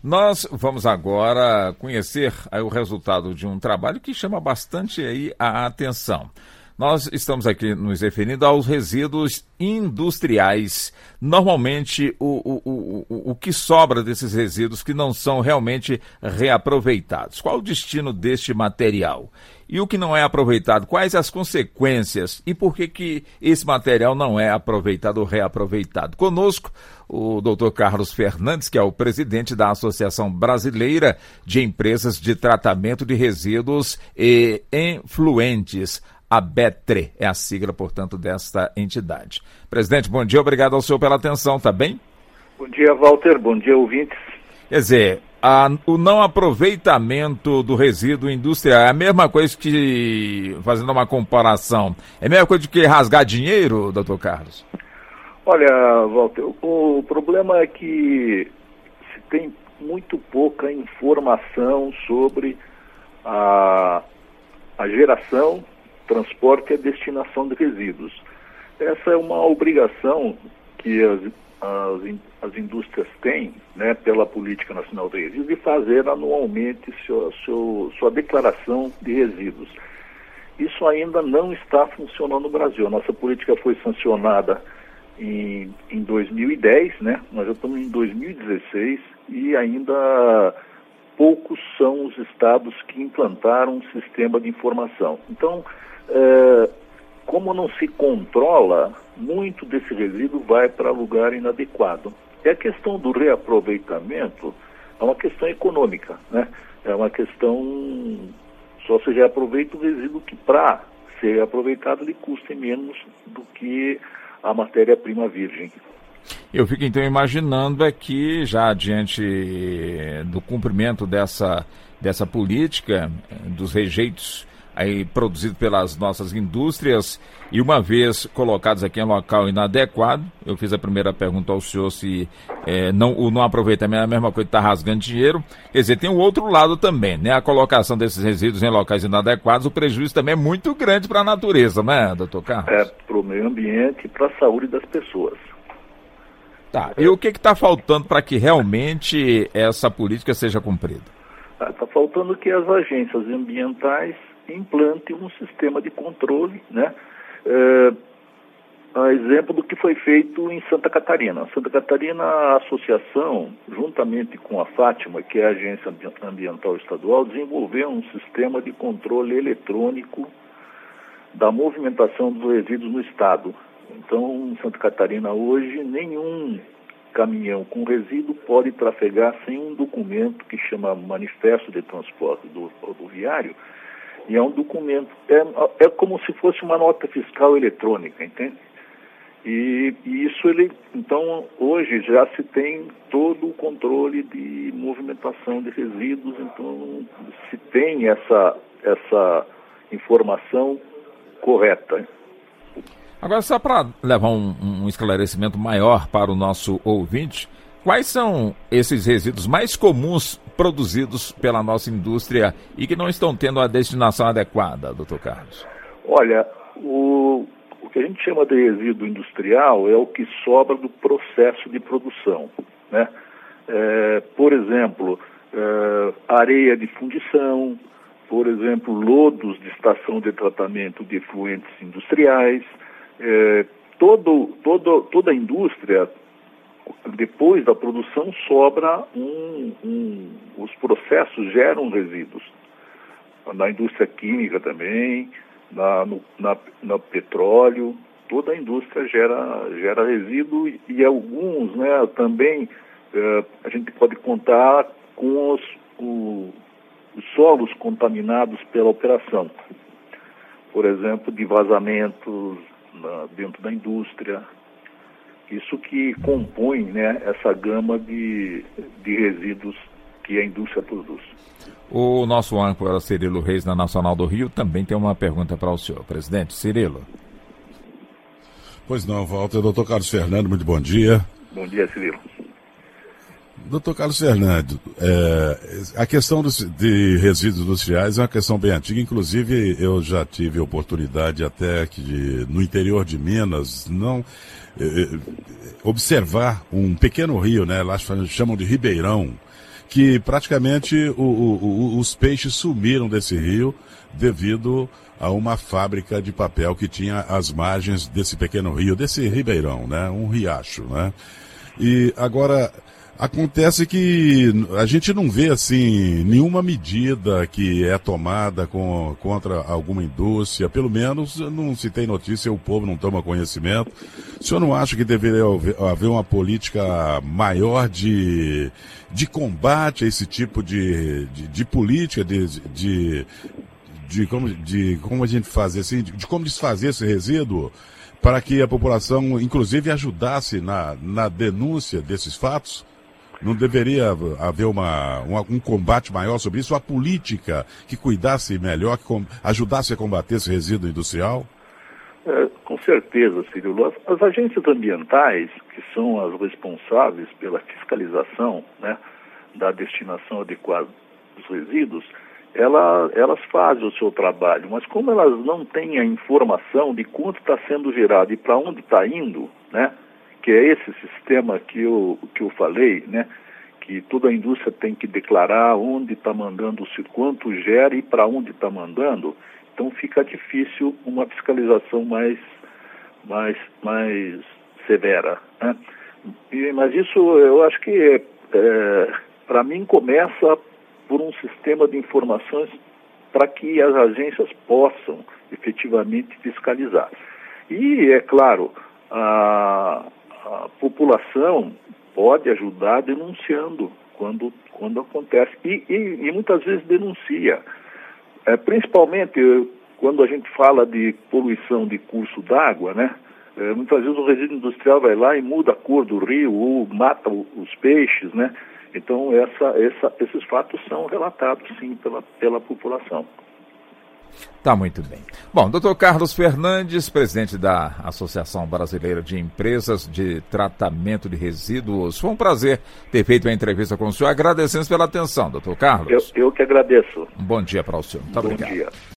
Nós vamos agora conhecer o resultado de um trabalho que chama bastante aí a atenção. Nós estamos aqui nos referindo aos resíduos industriais. Normalmente, o que sobra desses resíduos que não são realmente reaproveitados. Qual o destino deste material? E o que não é aproveitado, quais as consequências e por que esse material não é aproveitado ou reaproveitado? Conosco, o Dr. Carlos Fernandes, que é o presidente da Associação Brasileira de Empresas de Tratamento de Resíduos e Efluentes. A BETRE é a sigla, portanto, desta entidade. Presidente, bom dia, obrigado ao senhor pela atenção, tá bem? Bom dia, Walter, bom dia, ouvintes. Quer dizer, o não aproveitamento do resíduo industrial é a mesma coisa que, fazendo uma comparação, é a mesma coisa que rasgar dinheiro, doutor Carlos? Olha, Walter, o problema é que se tem muito pouca informação sobre a geração, transporte e a destinação de resíduos. Essa é uma obrigação que as indústrias têm, né, pela Política Nacional de Resíduos, de fazer anualmente sua declaração de resíduos. Isso ainda não está funcionando no Brasil. A nossa política foi sancionada em 2010, né? Nós já estamos em 2016 e ainda poucos são os estados que implantaram um sistema de informação. Então, como não se controla, muito desse resíduo vai para lugar inadequado. E a questão do reaproveitamento é uma questão econômica, né? É uma questão, só se reaproveita o resíduo que, para ser aproveitado, ele custe menos do que a matéria-prima virgem. Eu fico então imaginando que já diante do cumprimento dessa política, dos rejeitos aí produzidos pelas nossas indústrias, e uma vez colocados aqui em local inadequado, eu fiz a primeira pergunta ao senhor se o não aproveitamento é a mesma coisa que está rasgando dinheiro. Quer dizer, tem o outro lado também, né? A colocação desses resíduos em locais inadequados, o prejuízo também é muito grande para a natureza, né, doutor Carlos? Para o meio ambiente e para a saúde das pessoas. Tá, e o que está faltando para que realmente essa política seja cumprida? Está faltando que as agências ambientais implantem um sistema de controle, né? A exemplo do que foi feito em Santa Catarina. Santa Catarina, a associação, juntamente com a Fátima, que é a Agência Ambiental Estadual, desenvolveu um sistema de controle eletrônico da movimentação dos resíduos no estado. Então, em Santa Catarina hoje, nenhum caminhão com resíduo pode trafegar sem um documento que chama Manifesto de Transporte do Rodoviário, e é um documento, é como se fosse uma nota fiscal eletrônica, entende? E isso então, hoje já se tem todo o controle de movimentação de resíduos, então se tem essa informação correta. Agora, só para levar um esclarecimento maior para o nosso ouvinte, quais são esses resíduos mais comuns produzidos pela nossa indústria e que não estão tendo a destinação adequada, doutor Carlos? Olha, o que a gente chama de resíduo industrial é o que sobra do processo de produção, né? Por exemplo, areia de fundição, por exemplo, lodos de estação de tratamento de efluentes industriais. Toda a indústria, depois da produção, sobra os processos geram resíduos. Na indústria química também, no petróleo, toda a indústria gera resíduo e alguns, né, também a gente pode contar com os solos contaminados pela operação. Por exemplo, de vazamentos dentro da indústria. Isso que compõe, né, essa gama de resíduos que a indústria produz. O nosso âncora Cirilo Reis, da Nacional do Rio, também tem uma pergunta para o senhor, presidente. Cirilo. Pois não, Walter. Doutor Carlos Fernandes, muito bom dia. Bom dia, Cirilo. Doutor Carlos Fernandes, a questão de resíduos industriais é uma questão bem antiga. Inclusive, eu já tive oportunidade até que no interior de Minas observar um pequeno rio, né? Lá chamam de Ribeirão, que praticamente os peixes sumiram desse rio devido a uma fábrica de papel que tinha às margens desse pequeno rio, desse ribeirão, né? Um riacho, né? E agora acontece que a gente não vê assim nenhuma medida que é tomada contra alguma indústria, pelo menos não se tem notícia, o povo não toma conhecimento. O senhor não acha que deveria haver uma política maior de combate a esse tipo de política, de como a gente faz assim, de como desfazer esse resíduo, para que a população, inclusive, ajudasse na denúncia desses fatos? Não deveria haver um combate maior sobre isso? Uma política que cuidasse melhor, que ajudasse a combater esse resíduo industrial? Com certeza, Cirilo. As agências ambientais, que são as responsáveis pela fiscalização, né, da destinação adequada dos resíduos, elas fazem o seu trabalho, mas como elas não têm a informação de quanto está sendo gerado e para onde está indo, né, que é esse sistema que eu falei, né, que toda a indústria tem que declarar onde está mandando, quanto gera e para onde está mandando, então fica difícil uma fiscalização mais severa, né? Mas isso eu acho que, para mim, começa por um sistema de informações para que as agências possam efetivamente fiscalizar. E, é claro, a população pode ajudar denunciando quando acontece. E muitas vezes denuncia. Principalmente quando a gente fala de poluição de curso d'água, né? Muitas vezes o resíduo industrial vai lá e muda a cor do rio ou mata os peixes, né? Então, esses fatos são relatados, sim, pela população. Tá muito bem. Bom, Dr. Carlos Fernandes, presidente da Associação Brasileira de Empresas de Tratamento de Resíduos. Foi um prazer ter feito a entrevista com o senhor. Agradecemos pela atenção, Dr. Carlos. Eu que agradeço. Um bom dia para o senhor. Muito obrigado. Bom dia.